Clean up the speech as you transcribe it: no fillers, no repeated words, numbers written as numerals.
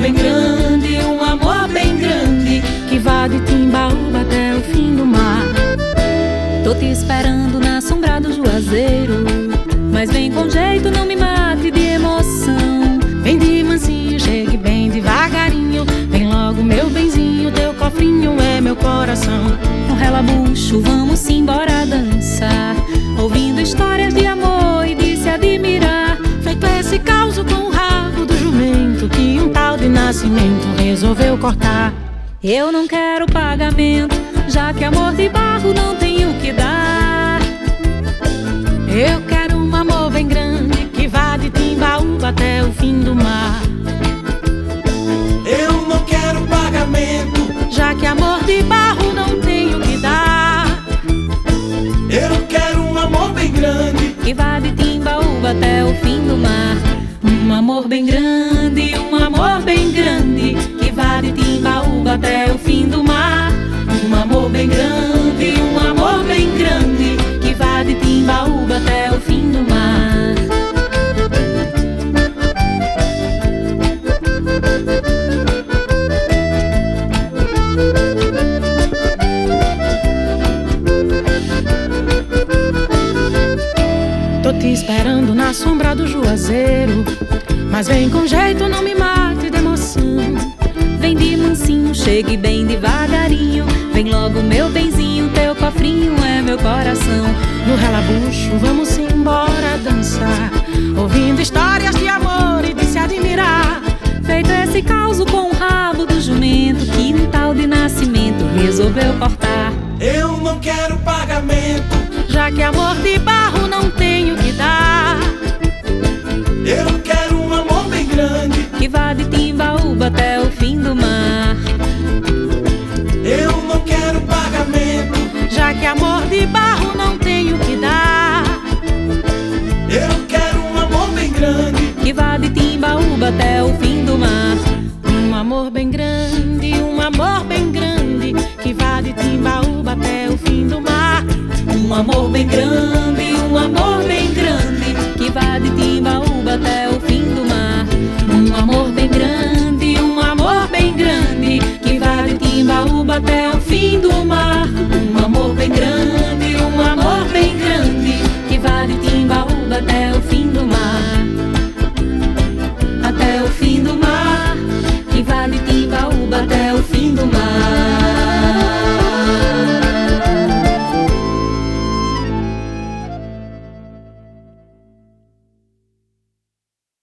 bem grande, um amor bem grande, que vá de Timbaúba até o fim do mar. Tô te esperando na sombra do Juazeiro, mas vem com jeito, não me mate de emoção. Vem de mansinho, chegue bem devagarinho, vem logo meu benzinho, teu cofrinho é meu coração. No relabucho vamos embora dançar, ouvindo histórias de amor e de se admirar. Feito esse caos com o rabo do jumento, que um tal de Nascimento resolveu cortar. Eu não quero pagamento, já que amor de barro não tenho que dar. Eu quero um amor bem grande, que vá de Timbaúba até o fim do mar. Eu não quero pagamento, já que amor de barro não tenho que dar. Eu quero um amor bem grande, que vá de Timbaúba até o fim do mar. Um amor bem grande, um amor bem grande, que vá de Timbaúba até o fim do mar. Um amor bem grande, um amor bem grande, que vá de Timbaúba até o fim do mar. Tô te esperando na sombra do Juazeiro, mas vem com jeito, não me mate de emoção. Vem de mansinho, chegue bem devagarinho, vem logo meu benzinho, teu cofrinho é meu coração. No relabucho vamos embora dançar, ouvindo histórias de amor e de se admirar. Feito esse caos com o rabo do jumento, que um tal de Nascimento resolveu cortar. Eu não quero pagamento, já que amor de barro não tenho que dar. Eu quero um amor bem grande, que vá de Timbaúba até o fim do mar. Eu não quero pagamento, já que amor de barro não tenho que dar.